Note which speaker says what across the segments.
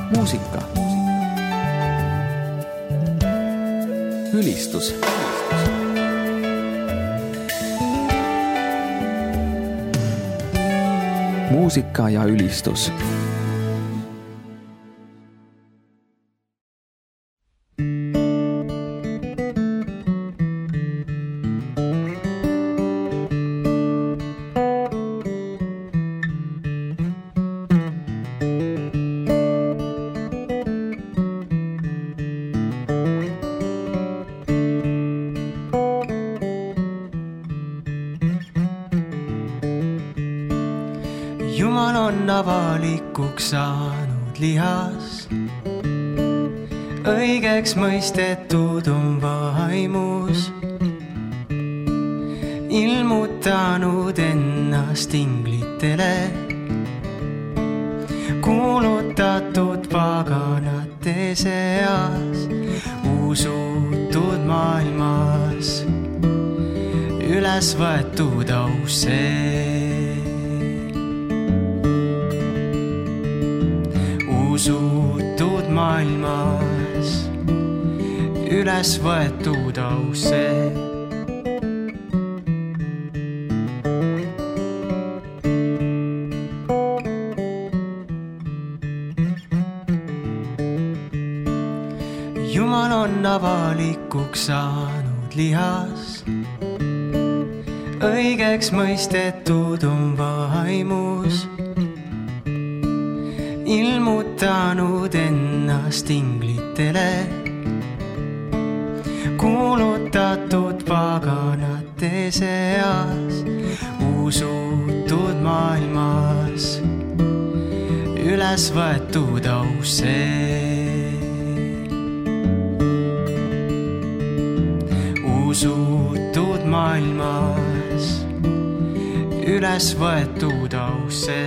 Speaker 1: muusika, ülistus, muusika ja ülistus.
Speaker 2: Jumal on avalikuks saanud lihas, õigeks mõistetud on vaimus, ilmutanud ennast inglitele, kuulutatud paganate seas, usutud maailmas, üles võetud ausse. Usutud maailmas, üles võetud ausse. Jumal on avalikuks saanud lihas, õigeks mõistetud on vaimus, ilmutanud ennast inglitele, kuulutatud paganate seas, usutud maailmas, üles võetud ausse. Usutud maailmas, üles võetud ausse.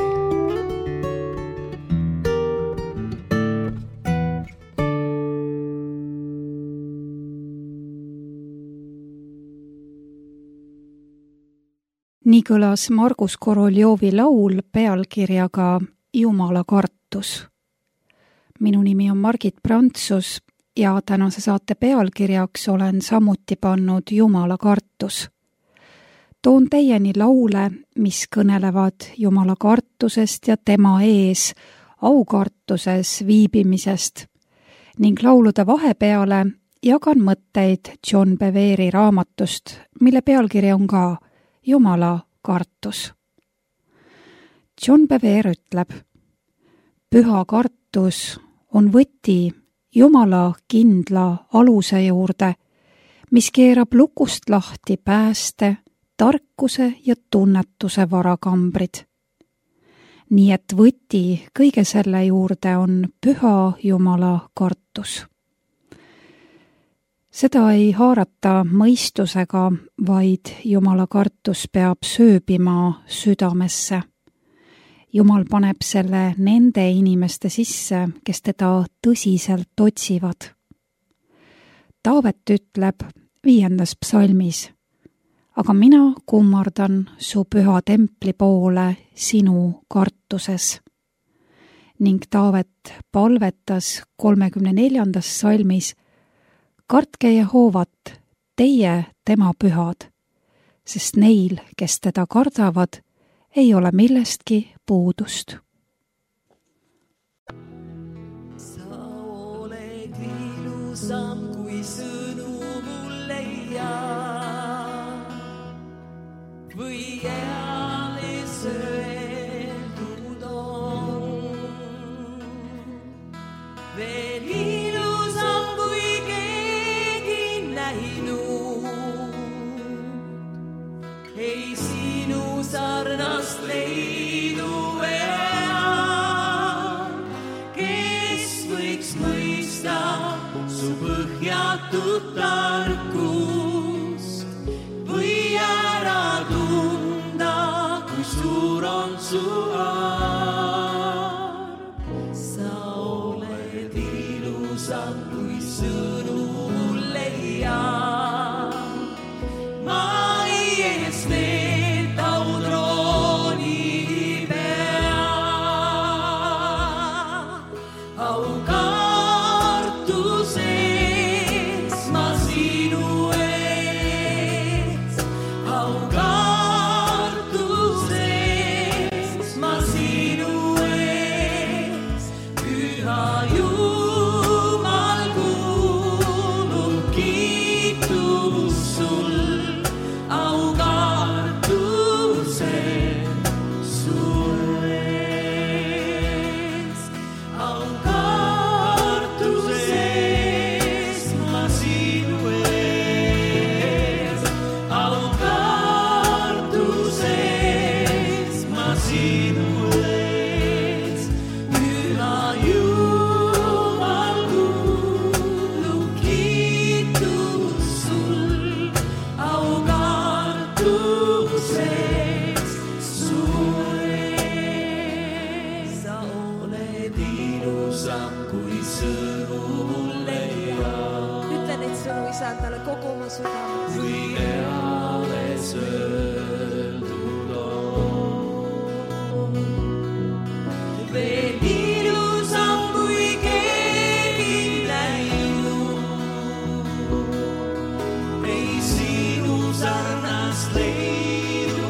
Speaker 3: Nii kõlas Margus Koroljovi laul pealkirjaga Jumala kartus. Minu nimi on Margit Prantsus ja tänase saate pealkirjaks olen samuti pannud Jumala kartus. Toon teieni laule, mis kõnelevad Jumala kartusest ja tema ees aukartuses viibimisest ning laulude vahepeale jagan mõtteid John Bevere raamatust, mille pealkiri on ka Jumala kartus. John Bevere ütleb, püha kartus on võti Jumala kindla aluse juurde, mis keerab lukust lahti pääste, tarkuse ja tunnetuse varakambrid. Nii et võti kõige selle juurde on püha Jumala kartus. Seda ei haarata mõistusega, vaid Jumala kartus peab sööbima südamesse. Jumal paneb selle nende inimeste sisse, kes teda tõsiselt otsivad. Taavet ütleb 5. psalmis, aga mina kummardan su püha templi poole sinu kartuses. Ning Taavet palvetas 34. psalmis, kartke Jehovat, teie tema pühad, sest neil, kes teda kardavad, ei ole millestki puudust.
Speaker 4: Sa oled ilusam, kui sõnu mulle jää või eales öeldud on. Veel ilusam, kui keegi näinud, ei sinu sarnast leidu enam, kes võiks mõista su põhjatud tarkust või ära tunda, kui suur on su arm. Sa oled ilusam, kui sõnu mulle jää. Ma ei eest audrooni pea, sinu ees. Püha Jumal, kuulub kiitus sul, au kartuses su ees. Sa oled ilusam kui sõnu mulle ja
Speaker 5: ütle neid sõnu, isa, talle kogu oma südames.
Speaker 4: kui eales öeldud on. Veel ilusam kui keegi näinud, ei sinu sarnast leidu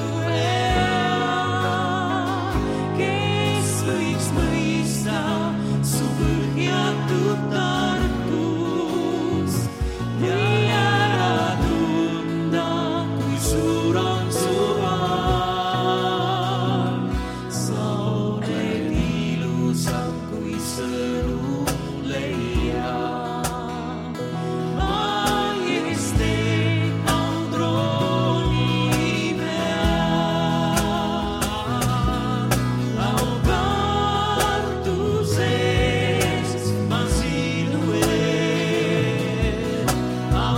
Speaker 4: enam, kes võiks mõista su põhjatut tarkust ja ära tunda, kui suur on su vaal. Sa oled ilusam kui sõnu leia. Majesteet on trooni peal, au kartuses ma sinu ees. Au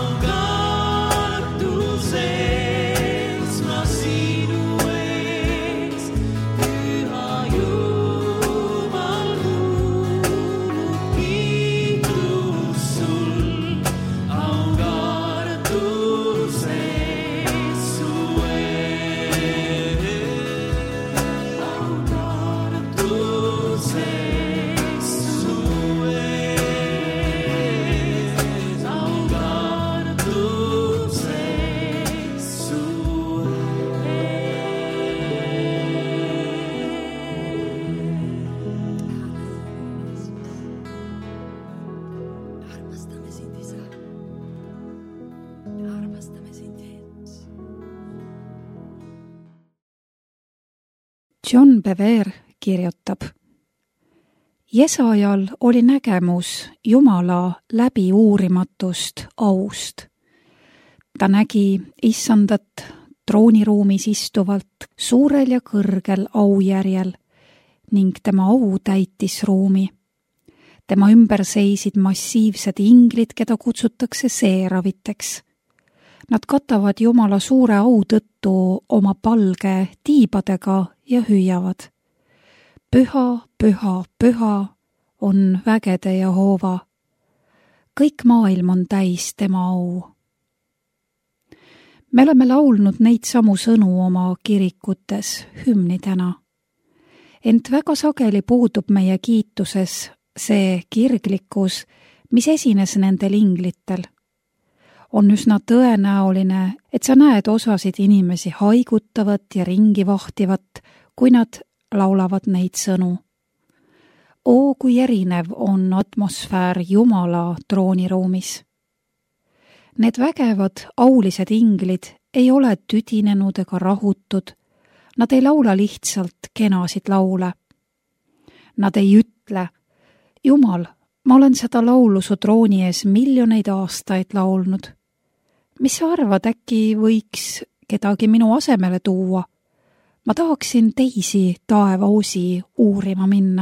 Speaker 4: kartuses ma sinu ees. Püha Jumal, kuulub kiitus sul, au kartuses su ees. Au kartuses su ees. Au kartuses su
Speaker 5: Armastame sind, isa. Armastame sind, Jeesus.
Speaker 3: John Bevere kirjutab. Jesajal oli nägemus Jumala läbi uurimatust aust. Ta nägi issandat trooniruumis istuvalt suurel ja kõrgel aujärjel ning tema au täitis ruumi. Tema ümber seisid massiivsed inglid, keda kutsutakse seeraviteks. Nad katavad Jumala suure au tõttu oma palge tiibadega ja hüüavad. Püha, püha, püha on vägede Jehova. Kõik maailm on täis tema au. Me oleme laulnud neid samu sõnu oma kirikutes hümnidena. Ent väga sageli puudub meie kiituses see kirglikkus, mis esines nendel inglitel. On üsna tõenäoline, et sa näed osasid inimesi haigutavat ja ringi vahtivat, kui nad laulavad neid sõnu. Oo, kui erinev on atmosfäär Jumala trooniruumis. Need vägevad, aulised inglid ei ole tüdinenud ega rahutud. Nad ei laula lihtsalt kenasid laule. Nad ei ütle, Jumal, ma olen seda laulu su trooni ees miljoneid aastaid laulnud. Mis sa arvad, äkki võiks kedagi minu asemele tuua? Ma tahaksin teisi taevaosi uurima minna.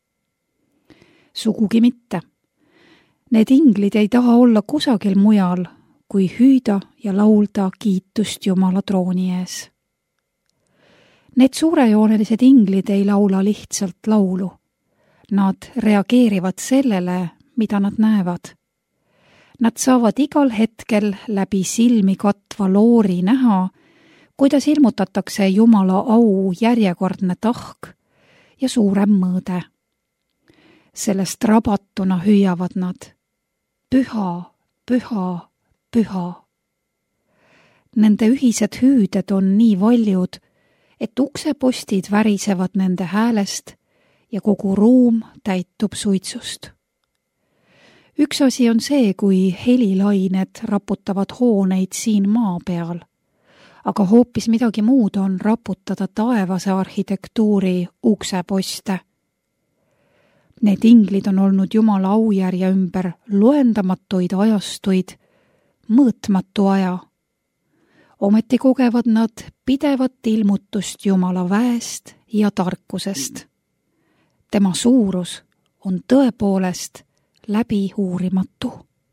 Speaker 3: Sugugi mitte. Need inglid ei taha olla kusagil mujal, kui hüüda ja laulda kiitust Jumala trooni ees. Need suurejoonelised inglid ei laula lihtsalt laulu. Nad reageerivad sellele, mida nad näevad. Nad saavad igal hetkel läbi silmi katva loori näha, kuidas ilmutatakse Jumala au järjekordne tahk ja suurem mõõde. Sellest rabatuna hüüavad nad, püha, püha, püha. Nende ühised hüüded on nii valjud, et uksepostid värisevad nende häälest ja kogu ruum täitub suitsust. Üks asi on see, kui helilained raputavad hooneid siin maa peal, aga hoopis midagi muud on raputada taevase arhitektuuri ukseposte. Need inglid on olnud Jumala aujärje ümber loendamatuid ajastuid, mõõtmatu aja. ometi kogevad nad pidevat ilmutust Jumala väest ja tarkusest. Tema suurus on tõepoolest läbi uurimatu.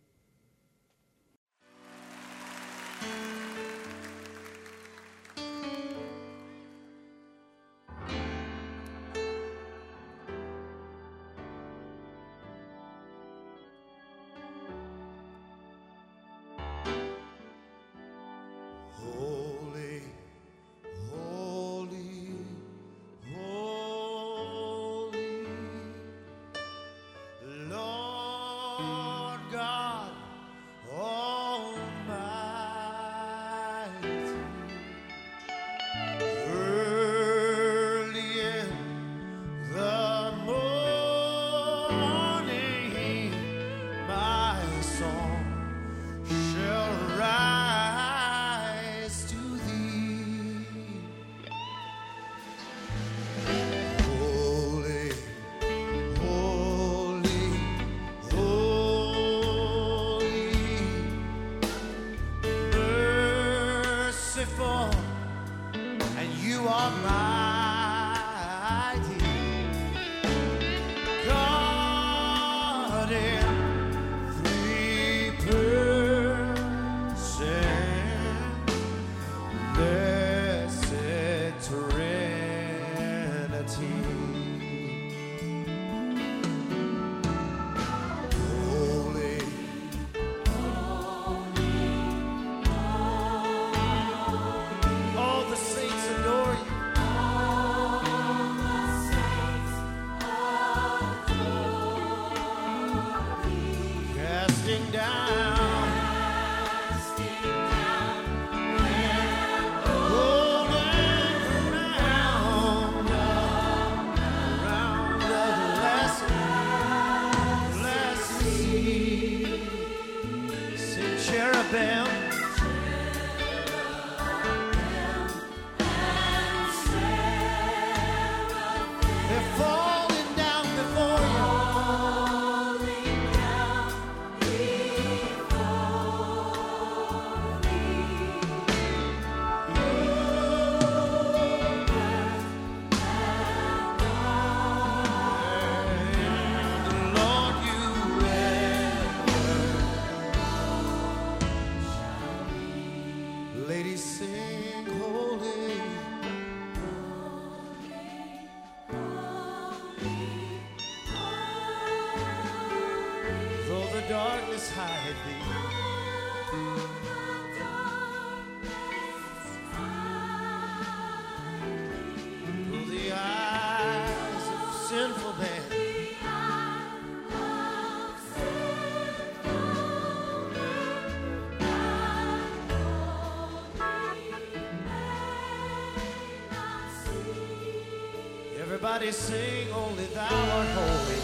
Speaker 6: Everybody sing, only thou art holy.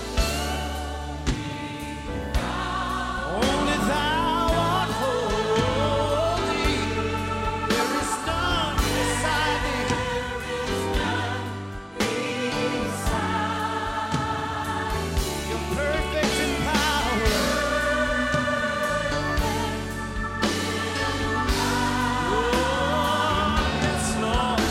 Speaker 6: Only thou art holy. There is none beside thee. You're perfect in power. Oh, yes, Lord.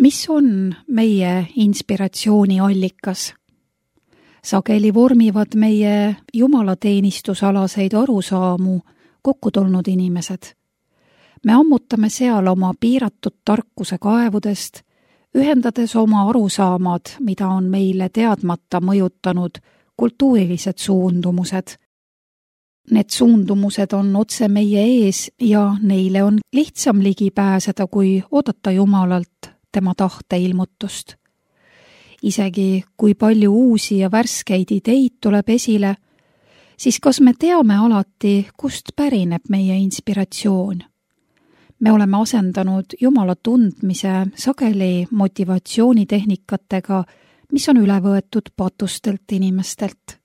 Speaker 3: Mis on meie inspiratsiooni allikas? Sageli vormivad meie jumalateenistusalaseid arusaamu kokku tulnud inimesed. Me ammutame seal oma piiratud tarkuse kaevudest, ühendades oma arusaamad, mida on meile teadmata mõjutanud kultuurilised suundumused. Need suundumused on otse meie ees ja neile on lihtsam ligi pääseda, kui oodata Jumalalt tema tahte ilmutust. Isegi kui palju uusi ja värskeid ideid tuleb esile, siis kas me teame alati, kust pärineb meie inspiratsioon? Me oleme asendanud Jumala tundmise sageli motivatsioonitehnikatega, mis on üle võetud patustelt inimestelt.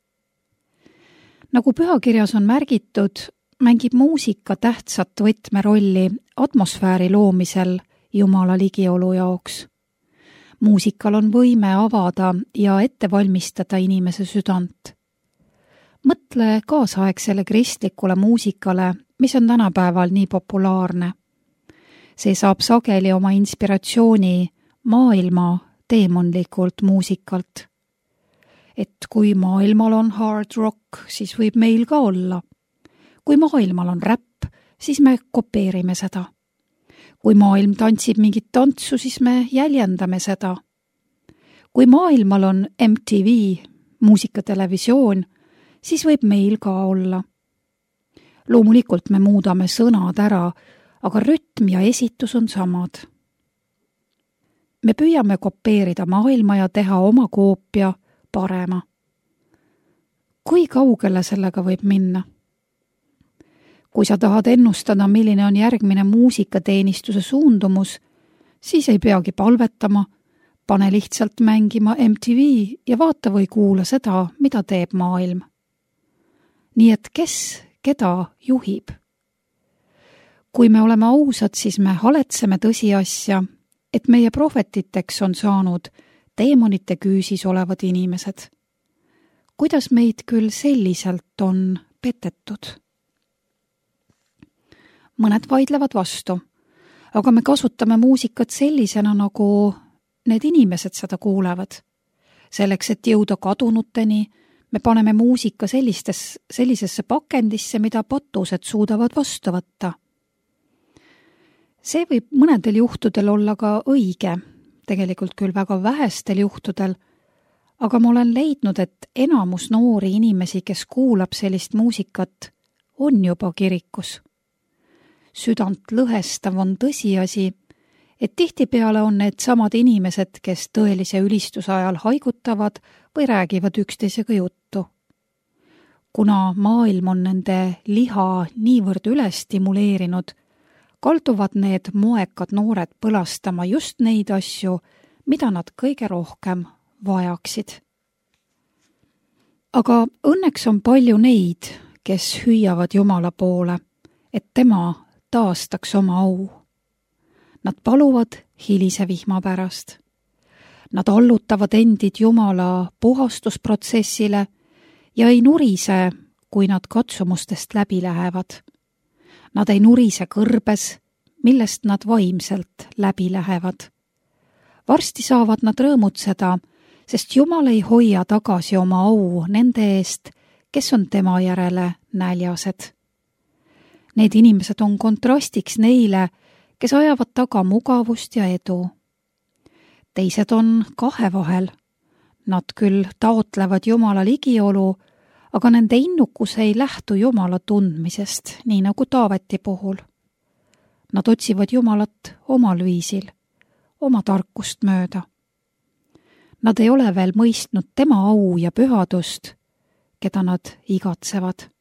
Speaker 3: Nagu pühakirjas on märgitud, mängib muusika tähtsat võtmerolli atmosfääri loomisel Jumala ligiolu jaoks. Muusikal on võime avada ja ette valmistada inimese südant. Mõtle kaasaegsele kristlikule muusikale, mis on tänapäeval nii populaarne. See saab sageli oma inspiratsiooni maailma teemonlikult muusikalt. Et kui maailmal on hard rock, siis võib meil ka olla. Kui maailmal on räpp, siis me kopeerime seda. Kui maailm tantsib mingit tantsu, siis me jäljendame seda. Kui maailmal on MTV, muusikatelevisioon, siis võib meil ka olla. Loomulikult me muudame sõnad ära, aga rütm ja esitus on samad. Me püüame kopeerida maailma ja teha oma koopia parema. Kui kaugele sellega võib minna? Kui sa tahad ennustada, milline on järgmine muusikateenistuse suundumus, siis ei peagi palvetama, pane lihtsalt mängima MTV ja vaata või kuula seda, mida teeb maailm. Nii et kes keda juhib? Kui me oleme ausad, siis me haletseme tõsiasja, et meie prohvetiteks on saanud teemonite küüsis olevad inimesed. Kuidas meid küll selliselt on petetud? Mõned vaidlevad vastu, aga me kasutame muusikat sellisena, nagu need inimesed seda kuulevad. Selleks, et jõuda kadunuteni, me paneme muusika sellisesse pakendisse, mida patused suudavad vastu võtta. See võib mõnedel juhtudel olla ka õige, tegelikult küll väga vähestel juhtudel, aga ma olen leidnud, et enamus noori inimesi, kes kuulab sellist muusikat, on juba kirikus. Südant lõhestav on tõsiasi, et tihtipeale on need samad inimesed, kes tõelise ülistuse ajal haigutavad või räägivad üksteisega juttu. Kuna maailm on nende liha niivõrd üles stimuleerinud, kalduvad need moekad noored põlastama just neid asju, mida nad kõige rohkem vajaksid. Aga õnneks on palju neid, kes hüüavad Jumala poole, et tema taastaks oma au. Nad paluvad hilise vihma pärast. Nad allutavad endid Jumala puhastusprotsessile ja ei nurise, kui nad katsumustest läbi lähevad. Nad ei nurise kõrbes, millest nad vaimselt läbi lähevad. Varsti saavad nad rõõmutseda, sest Jumal ei hoia tagasi oma au nende eest, kes on tema järele näljased. Need inimesed on kontrastiks neile, kes ajavad taga mugavust ja edu. Teised on kahe vahel. Nad küll taotlevad Jumala ligiolu, aga nende innukus ei lähtu Jumala tundmisest, nii nagu Taaveti puhul. Nad otsivad Jumalat omal viisil, oma tarkust mööda. Nad ei ole veel mõistnud tema au ja pühadust, keda nad igatsevad.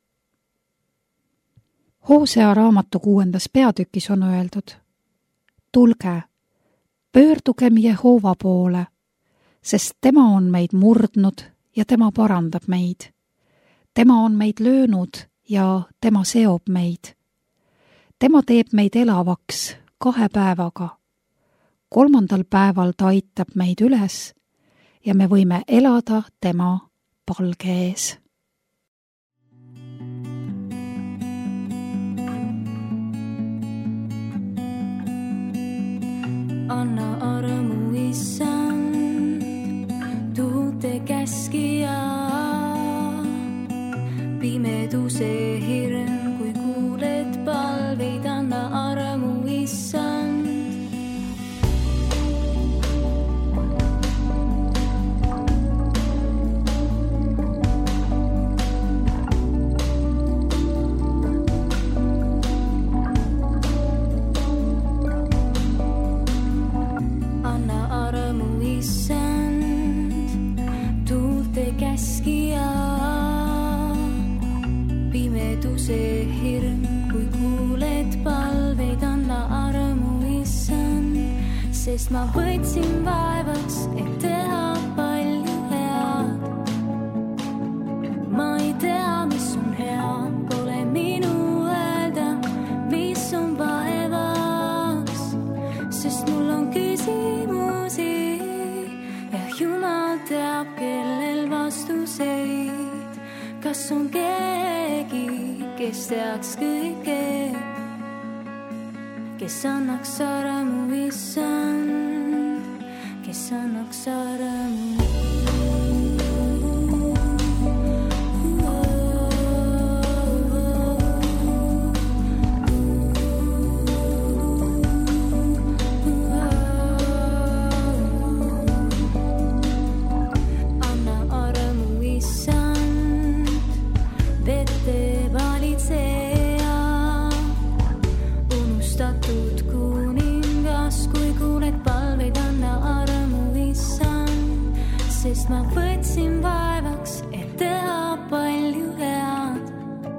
Speaker 3: Hosea raamatu 6. peatükis on öeldud: Tulge, pöördugem Jehova poole, sest tema on meid murdnud ja tema parandab meid. Tema on meid löönud ja tema seob meid. Tema teeb meid elavaks 2 päevaga. 3. päeval ta aitab meid üles ja me võime elada tema palge ees.
Speaker 7: Anna armu issand, tuute käskija. Pimeduse hirm, kui kuuled palveid, anna armu, issand. See hirm, kui kuuled palveid, anna armu, issand, sest ma võtsin vaevaks, et teha palju head. Ma ei tea, mis on hea, pole minu öelda, mis on vaevaks, sest mul on küsimusi ja Jumal teab, kellel vastuseid. Kas on keegi, kes teaks kõike, kes annaks armu, issand, kes annaks armu. Sest ma võtsin vaevaks, et teha palju head.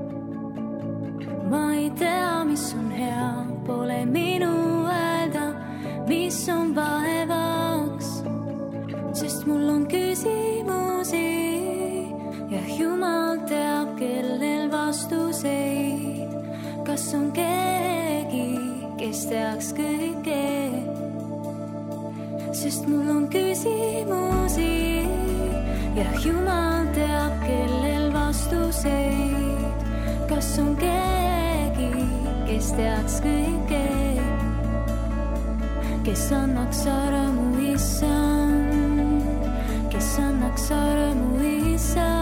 Speaker 7: Ma ei tea, mis on hea, pole minu öelda, mis on vaevaks, sest mul on küsimusi ja Jumal teab, kellel vastuseid. Kas on keegi, kes teaks kõike, sest mul on küsimusi ja Jumal teab, kellel vastuseid. Kas on keegi, kes teaks kõike, kes annaks armu, issand, kes annaks armu, issand.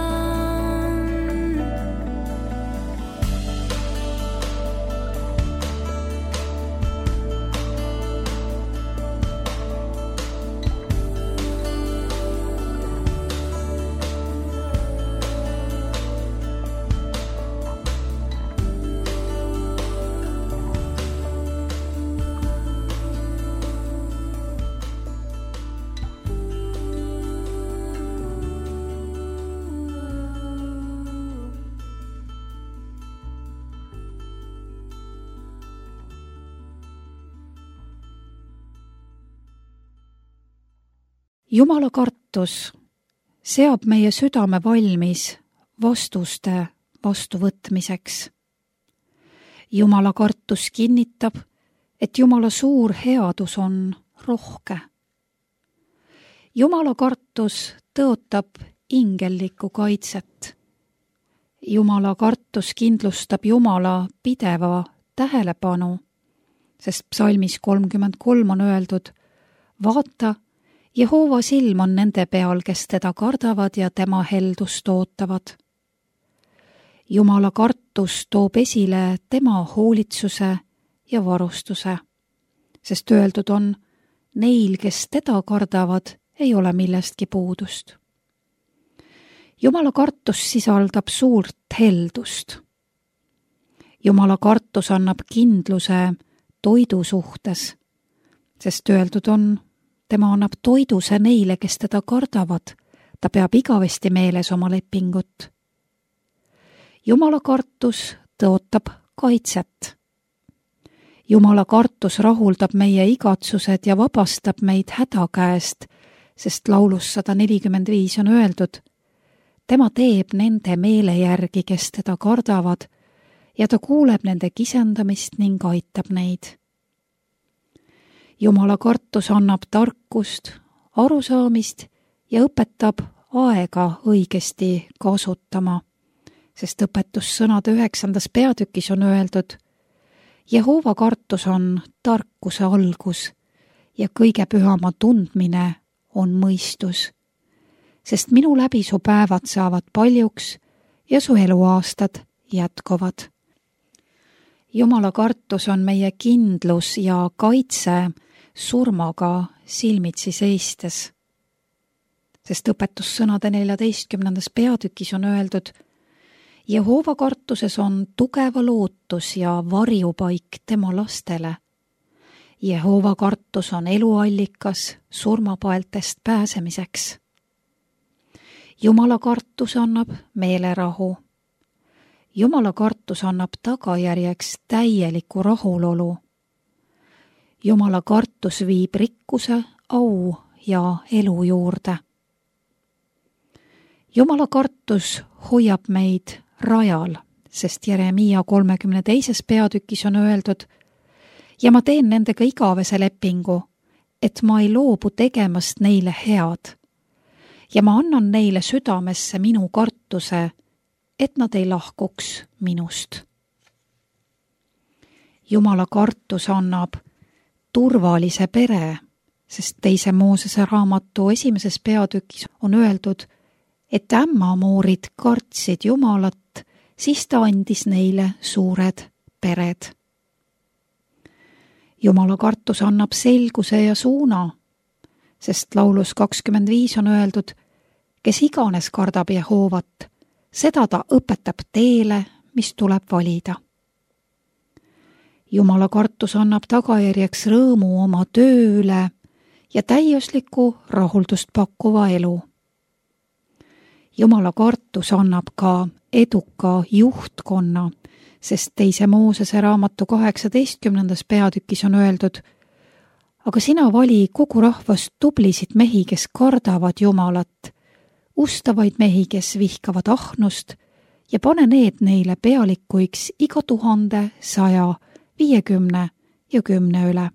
Speaker 3: Jumala kartus seab meie südame valmis vastuste vastuvõtmiseks. Jumala kartus kinnitab, et Jumala suur headus on rohke. Jumala kartus tõotab ingellikku kaitset. Jumala kartus kindlustab Jumala pideva tähelepanu, sest psalmis 33 on öeldud: vaata, Jehova silm on nende peal, kes teda kardavad ja tema heldust ootavad. Jumala kartus toob esile tema hoolitsuse ja varustuse, sest öeldud on: neil, kes teda kardavad, ei ole millestki puudust. Jumala kartus sisaldab suurt heldust. Jumala kartus annab kindluse toidu suhtes, sest öeldud on: tema annab toiduse neile, kes teda kardavad, ta peab igavesti meeles oma lepingut. Jumala kartus tõotab kaitset. Jumala kartus rahuldab meie igatsused ja vabastab meid häda käest, sest laulus 145 on öeldud: tema teeb nende meele järgi, kes teda kardavad, ja ta kuuleb nende kisendamist ning aitab neid. Jumala kartus annab tarkust, arusaamist ja õpetab aega õigesti kasutama, sest õpetussõnade 9. peatükis on öeldud: Jehova kartus on tarkuse algus ja kõige pühama tundmine on mõistus, sest minu läbi su päevad saavad paljuks ja su eluaastad jätkuvad. Jumala kartus on meie kindlus ja kaitse surmaga silmitsi seistes. Sest õpetussõnade 14. peatükis on öeldud: Jehova kartuses on tugeva lootus ja varjupaik tema lastele. Jehova kartus on eluallikas surmapaeltest pääsemiseks. Jumala kartus annab meelerahu. Jumala kartus annab tagajärjeks täieliku rahulolu. Jumala kartus viib rikkuse, au ja elu juurde. Jumala kartus hoiab meid rajal, sest Jeremiia 32. peatükis on öeldud: ja ma teen nendega igavese lepingu, et ma ei loobu tegemast neile head. Ja ma annan neile südamesse minu kartuse, et nad ei lahkuks minust. Jumala kartus annab turvalise pere, sest 2. Moosese raamatu 1. peatükis on öeldud, et ämmamoorid kartsid Jumalat, siis ta andis neile suured pered. Jumala kartus annab selguse ja suuna, sest laulus 25 on öeldud: kes iganes kardab Jehovat, seda ta õpetab teele, mis tuleb valida. Jumala kartus annab tagajärjeks rõõmu oma töö üle ja täiusliku rahuldust pakkuva elu. Jumala kartus annab ka eduka juhtkonna, sest 2. Moosese raamatu 18. peatükis on öeldud: aga sina vali kogu rahvast tublisid mehi, kes kardavad Jumalat, ustavaid mehi, kes vihkavad ahnust, ja pane need neile pealikuiks iga 1000, 100, 50 ja 10 üle.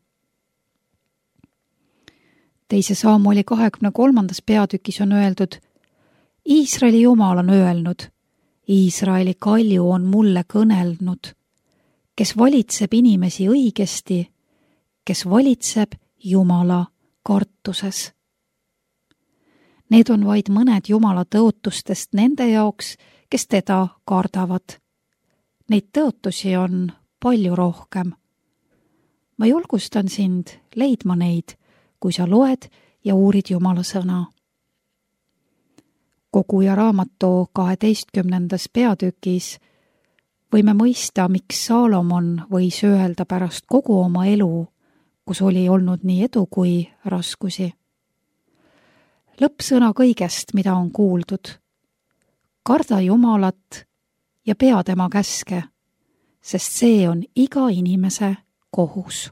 Speaker 3: 2. Saamueli 23. peatükis on öeldud: Iisraeli Jumal on öelnud, Iisraeli kalju on mulle kõnelnud, kes valitseb inimesi õigesti, kes valitseb Jumala kartuses. Need on vaid mõned Jumala tõotustest nende jaoks, kes teda kardavad. Neid tõotusi on palju rohkem. Ma julgustan sind leidma neid, kui sa loed ja uurid Jumala sõna. Koguja raamatu 12. peatükis võime mõista, miks Saalomon võis öelda pärast kogu oma elu, kus oli olnud nii edu kui raskusi. Lõppsõna kõigest, mida on kuuldud: karda Jumalat ja pea tema käske, sest see on iga inimese kohus.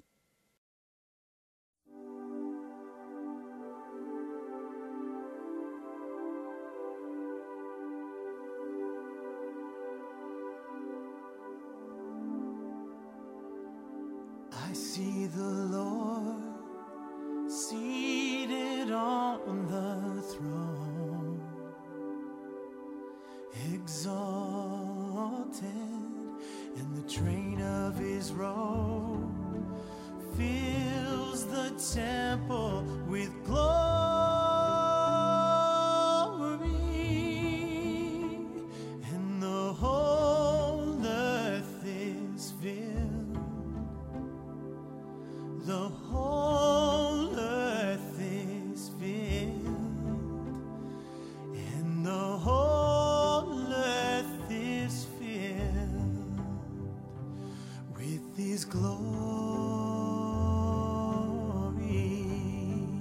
Speaker 2: I see the Lord seated on the throne, exalted, and the train of his robe fills the temple with glory, and the whole earth is filled. The whole earth is filled, and the whole earth is filled with his glory.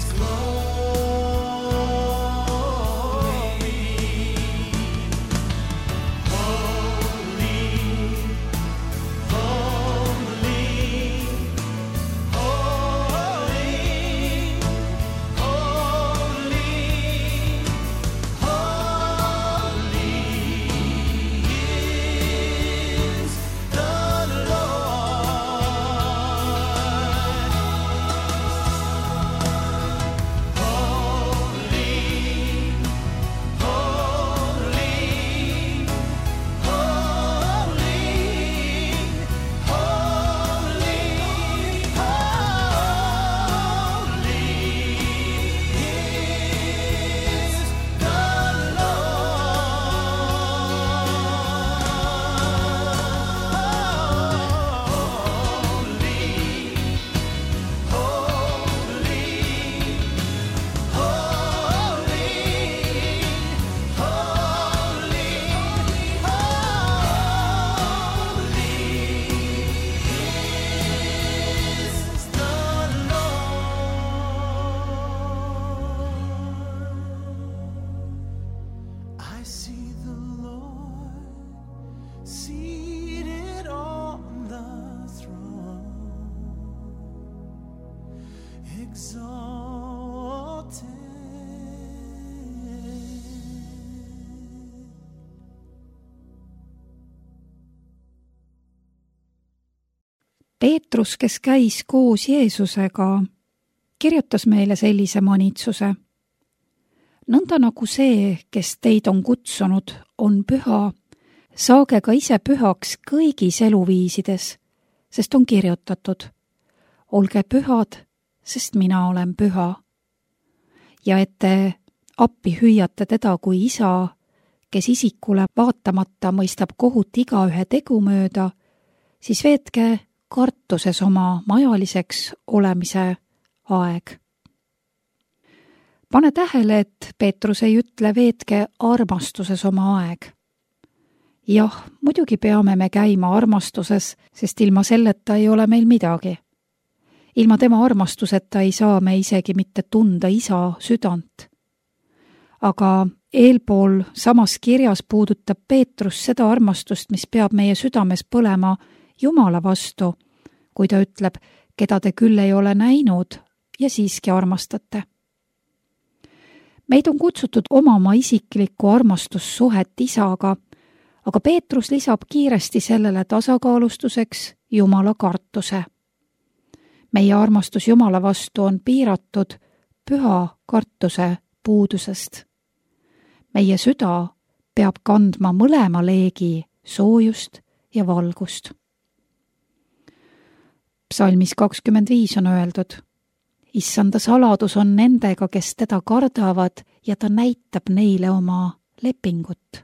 Speaker 2: I see the Lord seated on the throne, exalted.
Speaker 3: Peetrus, kes käis koos Jeesusega, kirjutas meile sellise manitsuse. Nõnda nagu see, kes teid on kutsunud, on püha, saage ka ise pühaks kõigis eluviisides, sest on kirjutatud. Olge pühad, sest mina olen püha. Ja et te appi hüüate teda kui isa, kes isikule vaatamata mõistab kohut igaühe tegu mööda, siis veetke kartuses oma majaliseks olemise aeg. Pane tähele, et Peetrus ei ütle veetke armastuses oma aeg. Jah, muidugi peame me käima armastuses, sest ilma selleta ei ole meil midagi. Ilma tema armastuseta ei saa me isegi mitte tunda isa südant. Aga eelpool samas kirjas puudutab Peetrus seda armastust, mis peab meie südames põlema Jumala vastu, kui ta ütleb, keda te küll ei ole näinud ja siiski armastate. Meid on kutsutud omama isiklikku armastussuhet isaga, aga Peetrus lisab kiiresti sellele tasakaalustuseks Jumala kartuse. Meie armastus Jumala vastu on piiratud püha kartuse puudusest. Meie süda peab kandma mõlema leegi soojust ja valgust. Psalmis 25 on öeldud, Issanda saladus on nendega, kes teda kardavad ja ta näitab neile oma lepingut.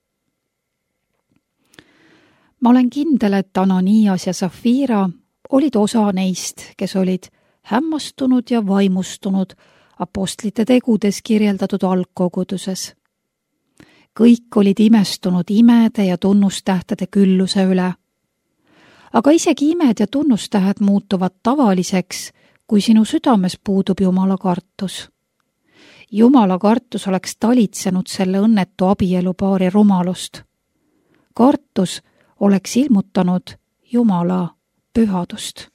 Speaker 3: Ma olen kindel, et Ananias ja Safira olid osa neist, kes olid hämmastunud ja vaimustunud apostlite tegudes kirjeldatud algkoguduses. Kõik olid imestunud imede ja tunnustähtede külluse üle. Aga isegi imed ja tunnustähed muutuvad tavaliseks, kui sinu südames puudub Jumala kartus. Jumala kartus oleks talitsenud selle õnnetu abielupaari rumalust. Kartus oleks ilmutanud Jumala pühadust.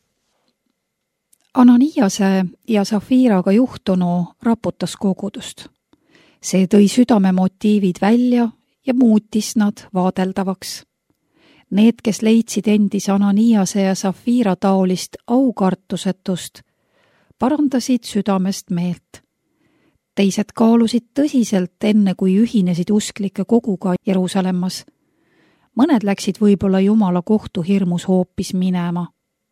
Speaker 3: Ananiase ja Safiraga juhtunu raputas kogudust. See tõi südame motiivid välja ja muutis nad vaadeldavaks. Need, kes leidsid endis Ananiase ja Safira taolist aukartusetust, parandasid südamest meelt. Teised kaalusid tõsiselt enne, kui ühinesid usklike koguga Jeruusalemmas. Mõned läksid võib-olla Jumala kohtu hirmus hoopis minema.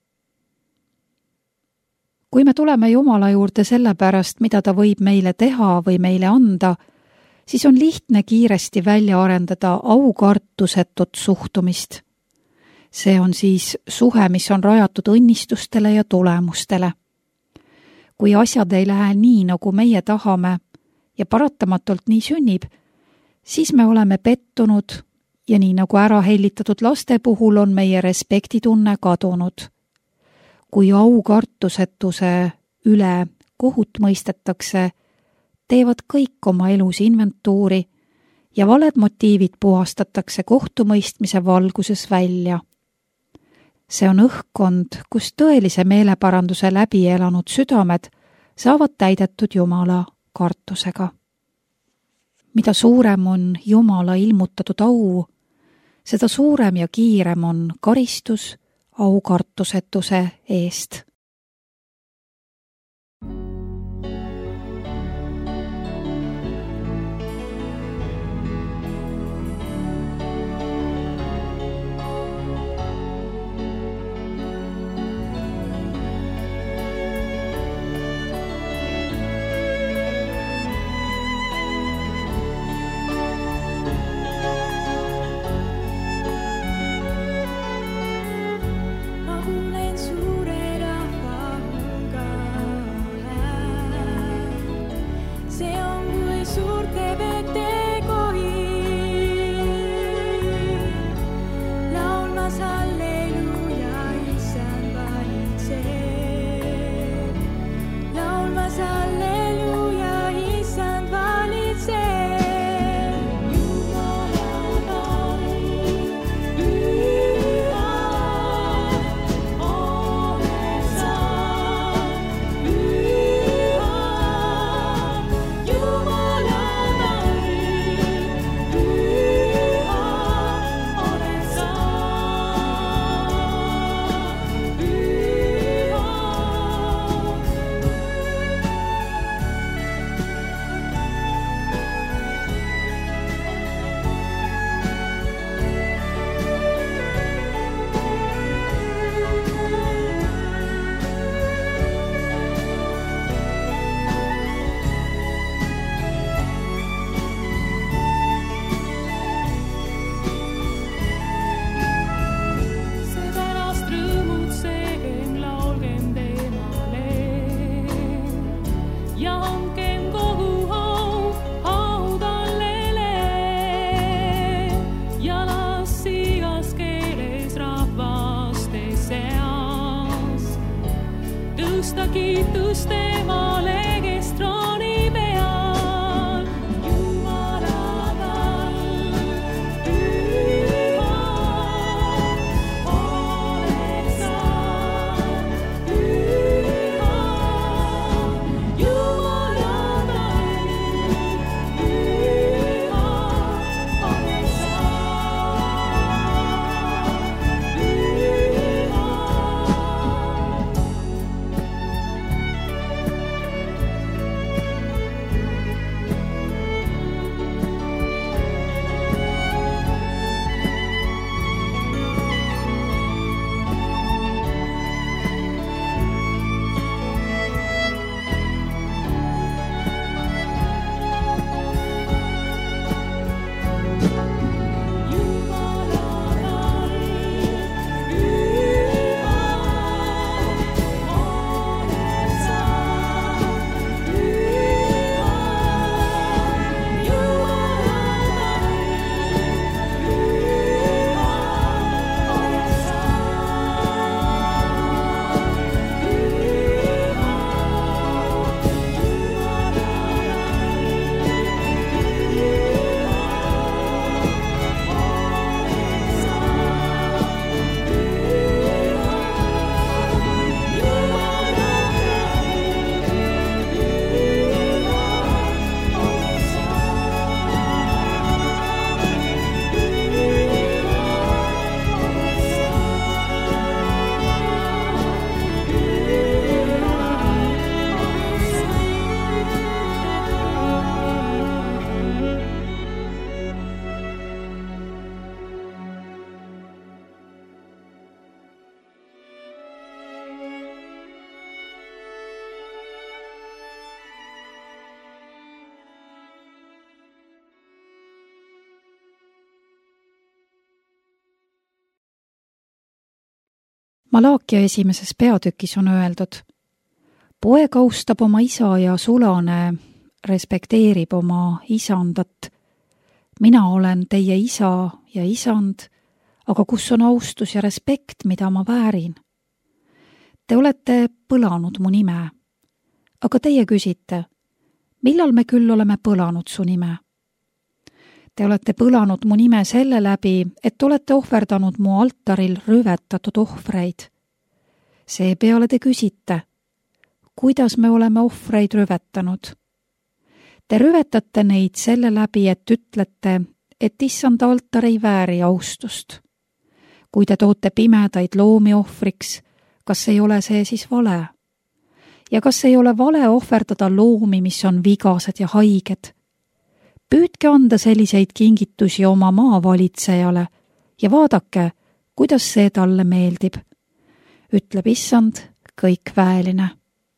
Speaker 3: Kui me tuleme Jumala juurde sellepärast, mida ta võib meile teha või meile anda, siis on lihtne kiiresti välja arendada aukartusetut suhtumist. See on siis suhe, mis on rajatud õnnistustele ja tulemustele. Kui asjad ei lähe nii, nagu meie tahame ja paratamatult nii sünnib, siis me oleme pettunud ja nii nagu ära hellitatud laste puhul on meie respektitunne kadunud. Kui aukartusetuse üle kohut mõistetakse, teevad kõik oma elus inventuuri ja valed motiivid puhastatakse kohtumõistmise valguses välja. See on õhkkond, kus tõelise meeleparanduse läbi elanud südamed saavad täidetud Jumala kartusega. Mida suurem on Jumala ilmutatud au, seda suurem ja kiirem on karistus aukartusetuse eest. Malaakia esimeses peatükis on öeldud: poeg austab oma isa ja sulane respekteerib oma isandat. Mina olen teie isa ja isand, aga kus on austus ja respekt, mida ma väärin? Te olete põlanud mu nime, aga teie küsite, millal me küll oleme põlanud su nime? Te olete põlanud mu nime selle läbi, et olete ohverdanud mu altaril rüvetatud ohvreid. Seepeale te küsite, kuidas me oleme ohvreid rüvetanud? Te rüvetate neid selle läbi, et ütlete, et issand altar ei vääri austust. Kui te toote pimedaid loomi ohvriks, kas ei ole see siis vale? Ja kas ei ole vale ohverdada loomi, mis on vigased ja haiged? Püüdke anda selliseid kingitusi oma maavalitsejale ja vaadake, kuidas see talle meeldib, ütleb issand kõikväeline.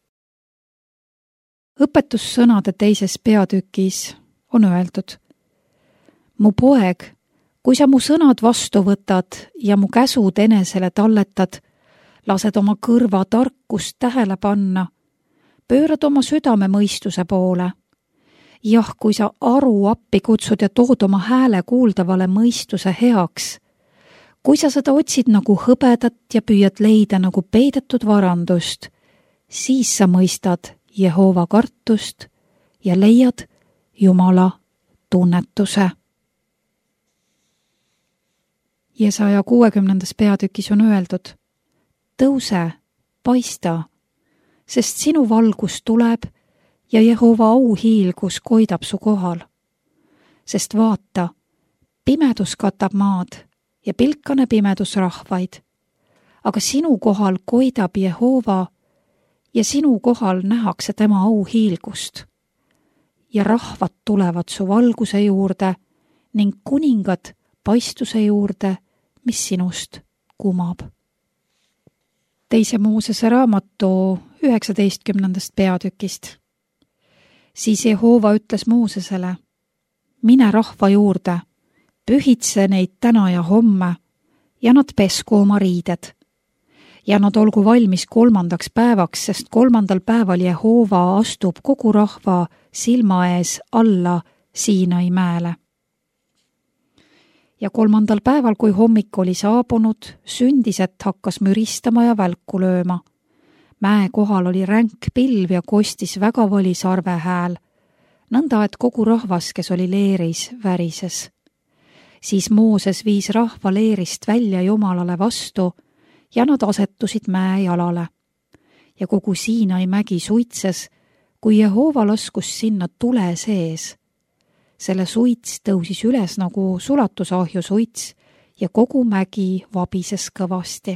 Speaker 3: Õpetussõnade 2. peatükis on öeldud: Mu poeg, kui sa mu sõnad vastu võtad ja mu käsud enesele talletad, lased oma kõrva tarkust tähele panna, pöörad oma südame mõistuse poole. Jah, kui sa aru appi kutsud ja tood oma hääle kuuldavale mõistuse heaks, kui sa seda otsid nagu hõbedat ja püüad leida nagu peidetud varandust, siis sa mõistad Jehova kartust ja leiad Jumala tunnetuse. Jesaja 60. peatükis on öeldud: Tõuse, paista, sest sinu valgus tuleb ja Jehova auhiilgus koidab su kohal. Sest vaata, pimedus katab maad ja pilkane pimedus rahvaid, aga sinu kohal koidab Jehova ja sinu kohal nähakse tema auhiilgust. Ja rahvad tulevad su valguse juurde ning kuningad paistuse juurde, mis sinust kumab. 2. Moosese raamatu 19. peatükist. Siis Jehova ütles Moosesele: Mine rahva juurde, pühitse neid täna ja homme ja nad pesku oma riided. Ja nad olgu valmis 3. päevaks, sest 3. päeval Jehova astub kogu rahva silma ees alla Siinai mäele. Ja 3. päeval, kui hommik oli saabunud, sündis, et hakkas müristama ja välku lööma. Mäe kohal oli ränk pilv ja kostis väga vali sarve hääl, nõnda, et kogu rahvas, kes oli leeris, värises. Siis Mooses viis rahva leerist välja Jumalale vastu ja nad asetusid mäe jalale. Ja kogu Siinai mägi suitses, kui Jehova laskus sinna tule sees. Selle suits tõusis üles nagu sulatusahju suits ja kogu mägi vabises kõvasti.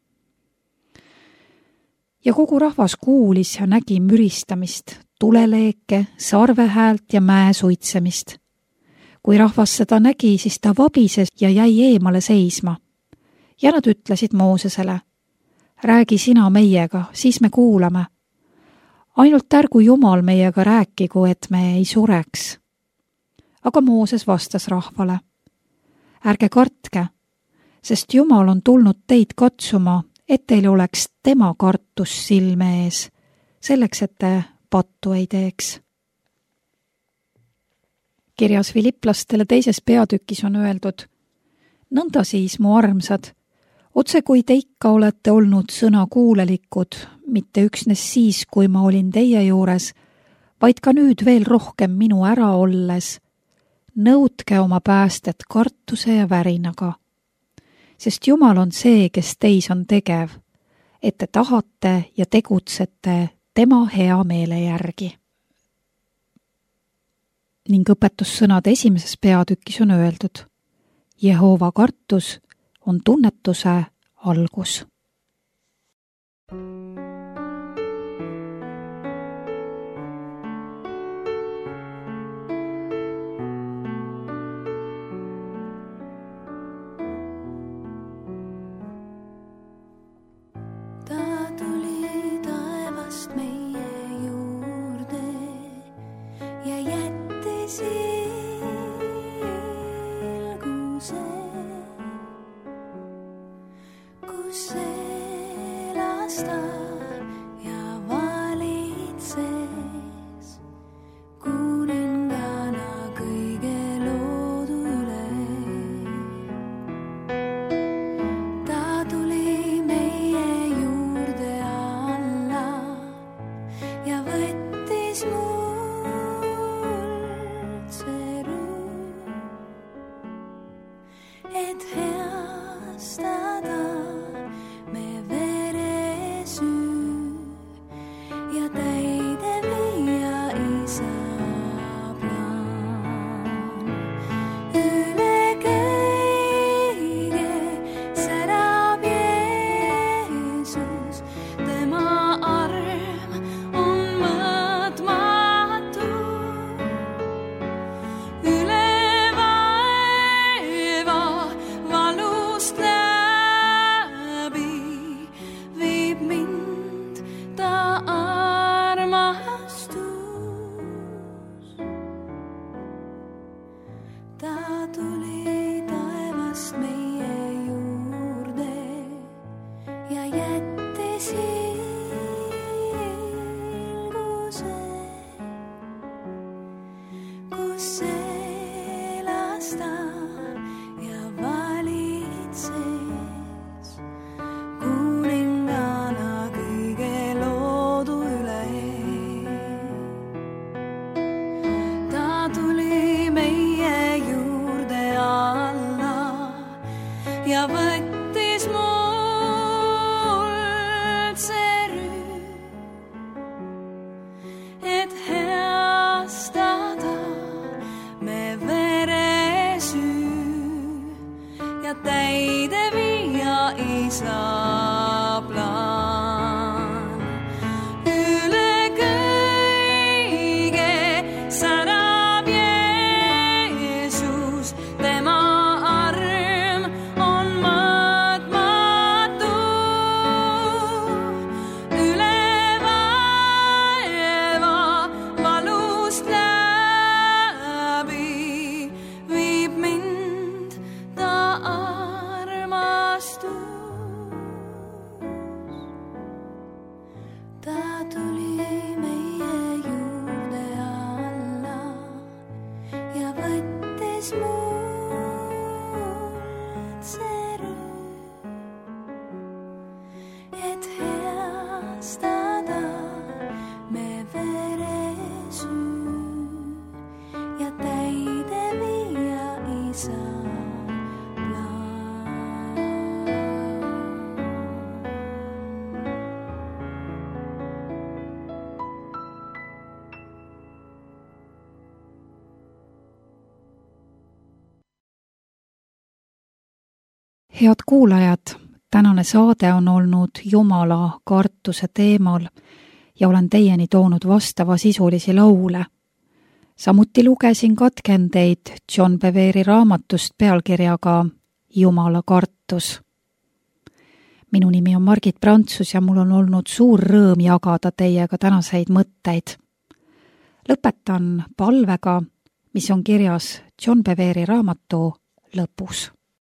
Speaker 3: Ja kogu rahvas kuulis ja nägi müristamist, tuleleeke, sarvehäält ja mäe suitsemist. Kui rahvas seda nägi, siis ta vabises ja jäi eemale seisma. Ja nad ütlesid Moosesele: Räägi sina meiega, siis me kuulame. Ainult ärgu Jumal meiega rääkigu, et me ei sureks. Aga Mooses vastas rahvale: Ärge kartke, sest Jumal on tulnud teid katsuma, et teil oleks tema kartus silme ees, selleks, et te pattu ei teeks. Kirjas Filiplastele 2. peatükis on öeldud: Nõnda siis, mu armsad, otse kui te ikka olete olnud sõnakuulelikud, mitte üksnes siis, kui ma olin teie juures, vaid ka nüüd veel rohkem minu ära olles, nõudke oma päästet kartuse ja värinaga. Sest Jumal on see, kes teis on tegev, et te tahate ja tegutsete tema hea meele järgi. Ning õpetussõnade 1. peatükis on öeldud: Jehova kartus on tunnetuse algus.
Speaker 7: Kus elas ta
Speaker 3: Head kuulajad, tänane saade on olnud Jumala kartuse teemal ja olen teieni toonud vastava sisulisi laule. Samuti lugesin katkendeid John Bevere raamatust pealkirjaga Jumala kartus. Minu nimi on Margit Prantsus ja mul on olnud suur rõõm jagada teiega tänaseid mõtteid. Lõpetan palvega, mis on kirjas John Bevere raamatu lõpus.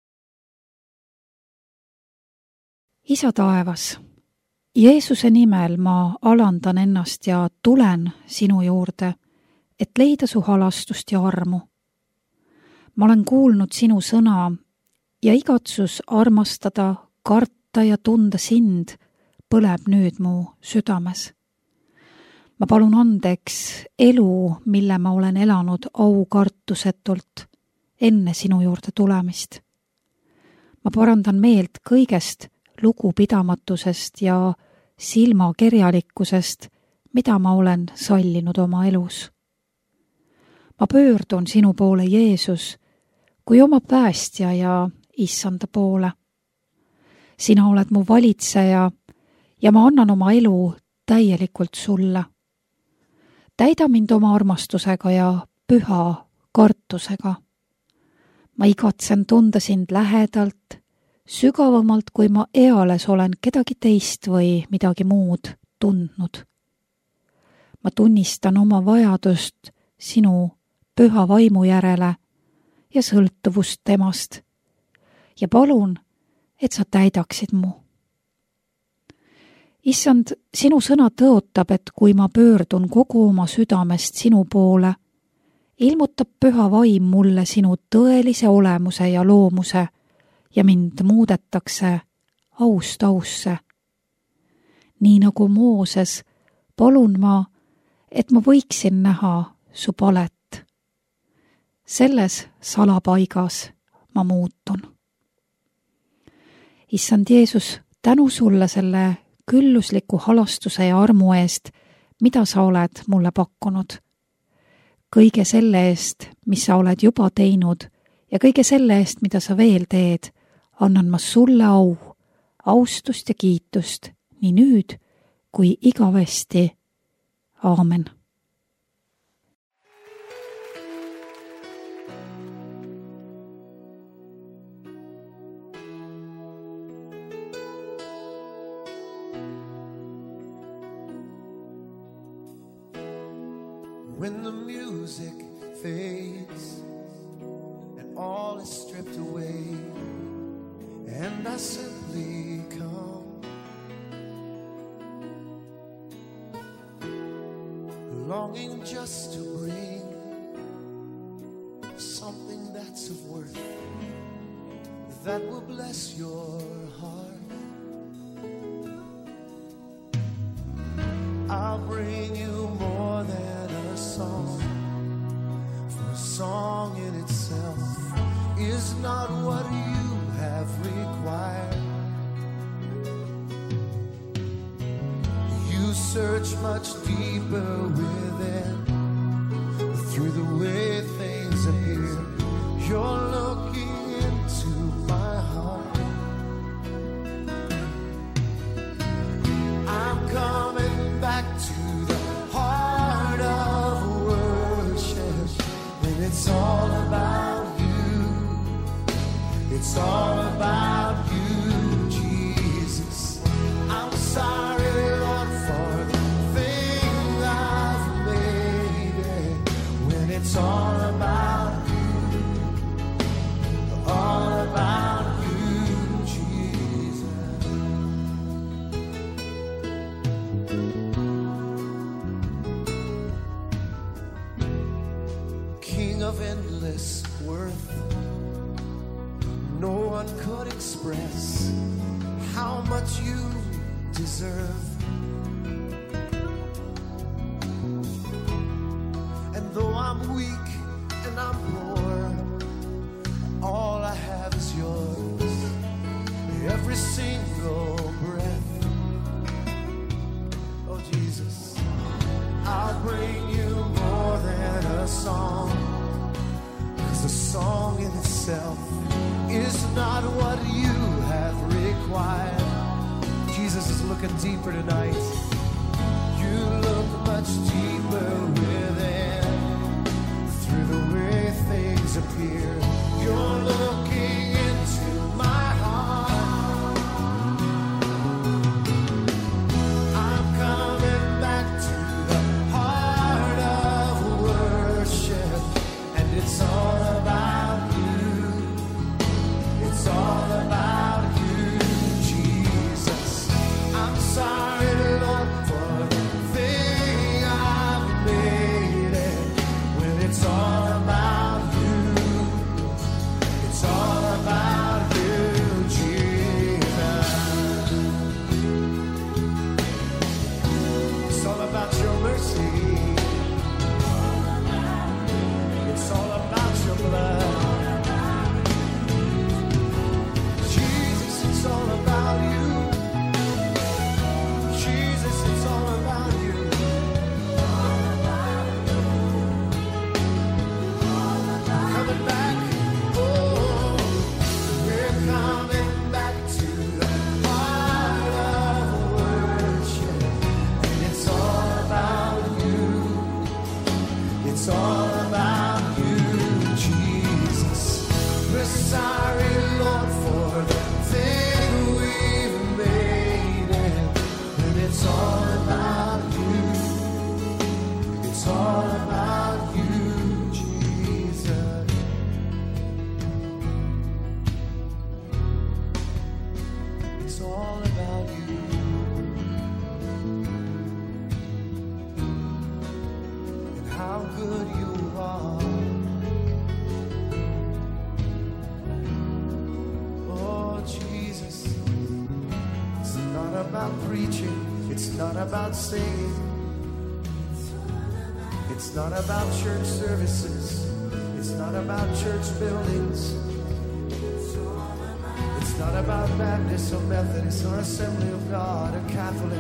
Speaker 3: Isa taevas, Jeesuse nimel ma alandan ennast ja tulen sinu juurde, et leida su halastust ja armu. Ma olen kuulnud sinu sõna ja igatsus armastada, karta ja tunda sind põleb nüüd mu südames. Ma palun andeks elu, mille ma olen elanud aukartusetult enne sinu juurde tulemist. Ma parandan meelt kõigest lugupidamatusest ja silmakerjalikkusest, mida ma olen sallinud oma elus. Ma pöördun sinu poole, Jeesus, kui oma päästja ja issanda poole. Sina oled mu valitseja ja ma annan oma elu täielikult sulle. Täida mind oma armastusega ja püha kartusega. Ma igatsen tunda sind lähedalt, sügavamalt, kui ma eales olen kedagi teist või midagi muud tundnud. Ma tunnistan oma vajadust sinu püha vaimu järele ja sõltuvust temast ja palun, et sa täidaksid mu. Issand, sinu sõna tõotab, et kui ma pöördun kogu oma südamest sinu poole, ilmutab püha vaim mulle sinu tõelise olemuse ja loomuse ja mind muudetakse aust ausse. Nii nagu Mooses, palun ma, et ma võiksin näha su palet. Selles salapaigas ma muutun. Issand Jeesus, tänu sulle selle küllusliku halastuse ja armu eest, mida sa oled mulle pakkunud. Kõige selle eest, mis sa oled juba teinud ja kõige selle eest, mida sa veel teed, annan ma sulle au, austust ja kiitust nii nüüd kui igavesti. Aamen.
Speaker 2: When the music fades and all is stripped away and I simply come longing just to bring something that's of worth that will bless your heart. I'll bring you more than a song, for a song in itself is not what you have required. You search much deeper within, through the way things appear. You're looking into my heart. I'm coming back to the heart of worship, and it's all about you. It's all about you, Jesus. I'm sorry, Lord, for the thing I've made, when it's all about you, all about you, Jesus. King of endless worth, no one could express how much you deserve. And though I'm weak and I'm poor, all I have is yours, every single breath. Oh Jesus, I'll bring you more than a song, 'cause a song in itself is not what you have required. Jesus is looking deeper tonight. You look much deeper within. Through the way things appear, you're looking into my heart. I'm coming back to the heart of worship, and it's all about you. It's all about you, Jesus. I'm sorry, Lord, for the thing I've made it. When it's all about you, it's all about you, Jesus. It's all about your mercy. It's all about your blood. Jesus, it's all about you. Jesus, it's all about you. Coming back, oh, we're coming back to the heart of worship, and it's all about you. It's all about you, Jesus. We're sorry, Lord, for the thing we've made it, and it's all about you. It's all about you, Jesus. It's all about you. And how good you are. Oh, Jesus. It's not about preaching. It's not about singing. It's not about church services. It's not about church buildings. It's not about Baptist or Methodist or Assembly of God or Catholic.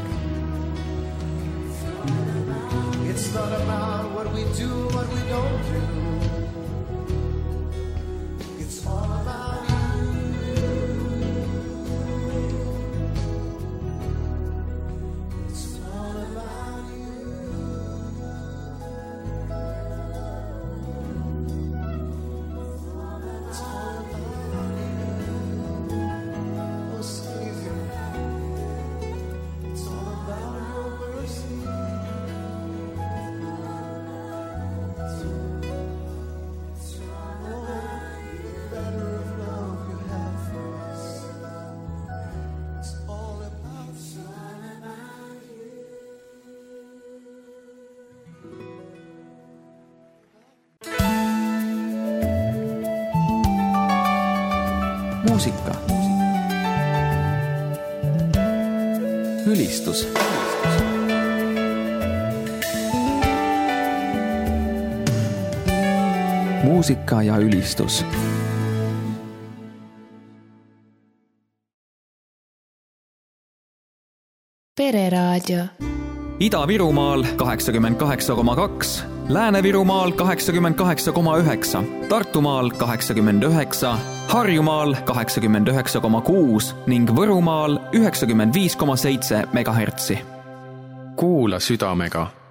Speaker 2: It's not about what we do, what we don't do. It's all about you. It's all about you. It's all about you. Oh, Savior. It's all about your mercy.
Speaker 1: muusika, ülistus, muusika ja ülistus.
Speaker 8: Pereraadio.
Speaker 1: Ida-Virumaal 88,2, Lääne-Virumaal 88,9, Tartumaal 89, Harjumaal 89,6 ning Võrumaal 95,7 megahertsi.
Speaker 9: Kuula südamega